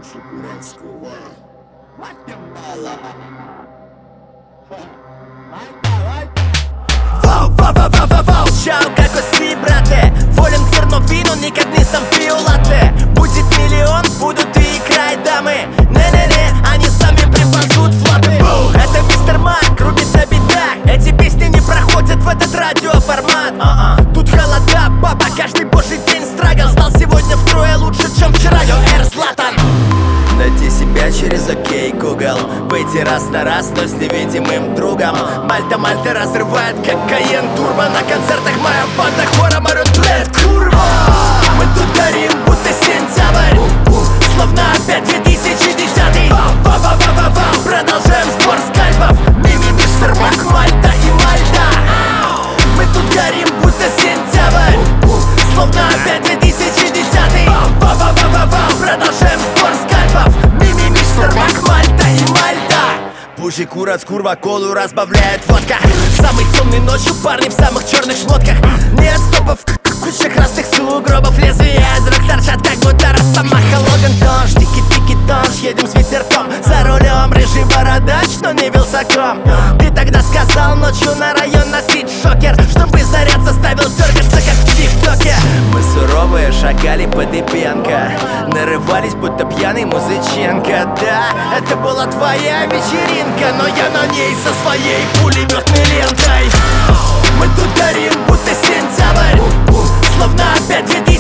Шикурецкого. Вау, чао, како си, брате? Волен црно вино, никад нисам пио лате. Будет миллион, будут и край дамы. Не-не-не, они сами припасут флоты. Это мистер Мак, рубит на битах. Эти песни не проходят в этот радиоформат. Тут холода, папа, каждый божий день страгл. Стал сегодня втрое лучше, чем вчера, йо, Златан. Найти себя через окей, Google. Выйти раз на раз, но с невидимым другом. Мальта разрывает, как Каен Турбо. На концертах моя банда хором орёт, блядь, курва. Мы тут горим, будто сентябрь. Словно опять 2010. Продолжаем сбор скальпов. Мими, мистер Мак, Мальта и Мальта. Мы тут горим, будто сентябрь. Словно опять 2010. Продолжаем сбор скальпов. Мими, мистер Мак, Мальта и Мальта. Пуши курят, курва, колу разбавляет водка. Самый темный ночью парни в самых черных шмотках. Нет стопов, куча красных сугробов. Лезвия из рук торчат, как будто росомаха. Логан Тонж, тики-тики Тонж. Едем с ветерком, за рулем рыжий бородач, но не вилсаком. Ты тогда сказал ночью на район носить шокер, чтобы заряд заставил дергаться, как в ТикТоке. Мы суровые, шагали по Дыбенко, нарывались, будто пьяный Музыченко. Да, это была твоя вечеринка, но я на ней со своей пулеметной лентой. Мы тут горим, будто сентябрь. Словно опять 2010.